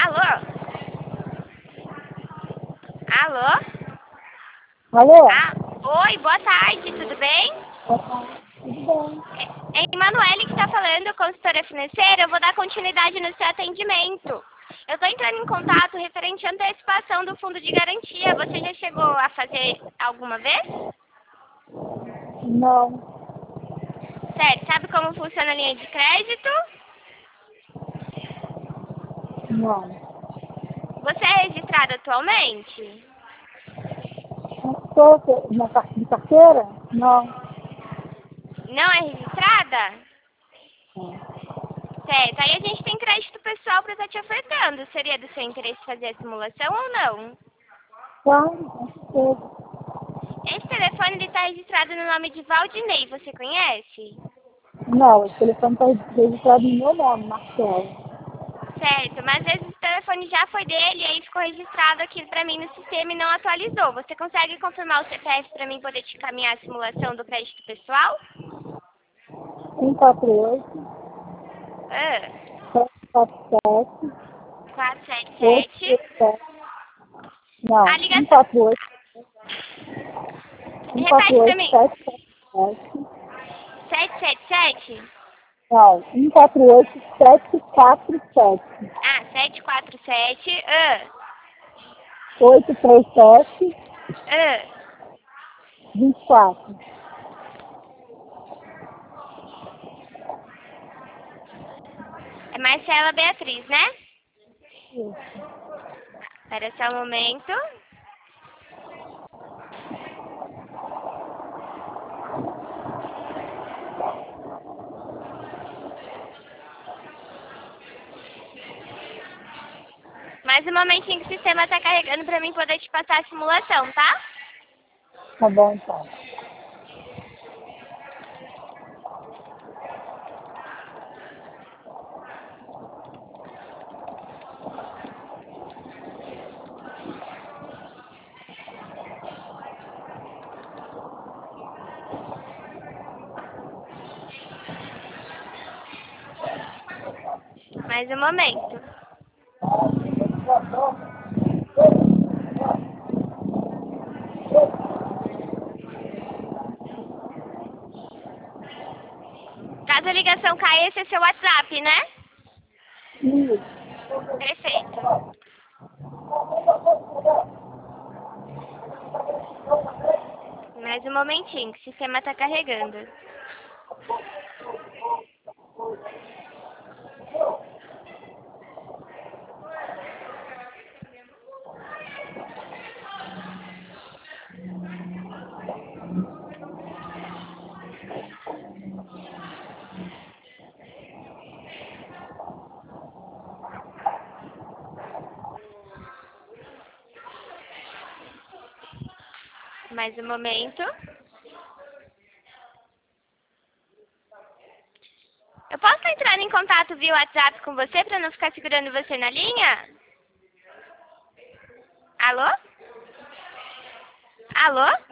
Alô? Alô? Alô? Oi, boa tarde, tudo bem? Tudo bem. É Emanuele que está falando, consultora financeira. Eu vou dar continuidade no seu atendimento. Eu estou entrando em contato referente à antecipação do fundo de garantia. Você já chegou a fazer alguma vez? Não. Certo, sabe como funciona a linha de crédito? Não. Você é registrado atualmente? Estou de carteira? Não. Não é registrada? Não. Certo, aí a gente tem crédito pessoal para estar te ofertando. Seria do seu interesse fazer a simulação ou não? Claro, com certeza. Esse telefone está registrado no nome de Valdinei, você conhece? Não, o telefone está registrado no meu nome, Marcelo. Certo, mas às vezes o telefone já foi dele e aí ficou registrado aqui para mim no sistema e não atualizou. Você consegue confirmar o CPF para mim poder te encaminhar a simulação do crédito pessoal? 148 Ah, 747 477. 837. Não, A ligação. 148 Repete para 148 mim. 747. 777? Não, 148 747. Ah, 747. Ah, 837 ah. 24. É Marcela Beatriz, né? Isso. Espera só um momento. Mais um momentinho que o sistema está carregando para mim poder te passar a simulação, tá? Tá bom, então. Mais um momento. Caso a ligação caia, esse é seu WhatsApp, né? Isso. Perfeito. Mais um momentinho que o sistema está carregando. Mais um momento. Eu posso entrar em contato via WhatsApp com você para não ficar segurando você na linha? Alô? Alô?